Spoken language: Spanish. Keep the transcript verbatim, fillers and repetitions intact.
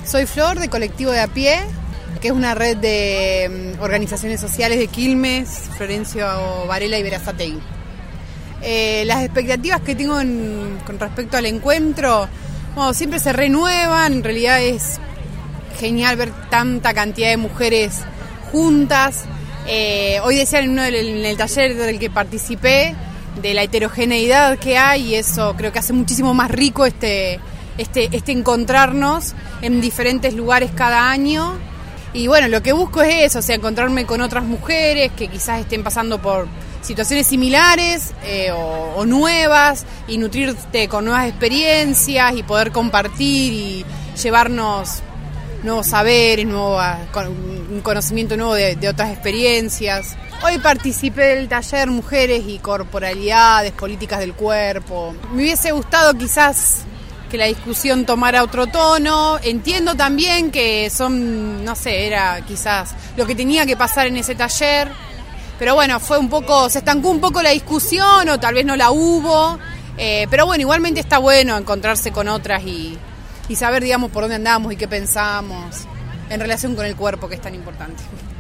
Soy Flor, de Colectivo de a Pie, que es una red de um, organizaciones sociales de Quilmes, Florencio Varela y Berazategui. Eh, las expectativas que tengo en, con respecto al encuentro, bueno, siempre se renuevan. En realidad es genial ver tanta cantidad de mujeres juntas. Eh, hoy decían en, uno del, en el taller del que participé de la heterogeneidad que hay, y eso creo que hace muchísimo más rico este, este, este encontrarnos en diferentes lugares cada año. Y bueno, lo que busco es eso, o sea, encontrarme con otras mujeres que quizás estén pasando por situaciones similares eh, o, o nuevas, y nutrirte con nuevas experiencias y poder compartir y llevarnos nuevos saberes, nuevo, un conocimiento nuevo de, de otras experiencias. Hoy participé del taller Mujeres y Corporalidades, Políticas del Cuerpo. Me hubiese gustado quizás que la discusión tomara otro tono. Entiendo también que son, no sé, era quizás lo que tenía que pasar en ese taller. Pero bueno, fue un poco, se estancó un poco la discusión, o tal vez no la hubo. Eh, pero bueno, igualmente está bueno encontrarse con otras y, y saber, digamos, por dónde andamos y qué pensamos en relación con el cuerpo, que es tan importante.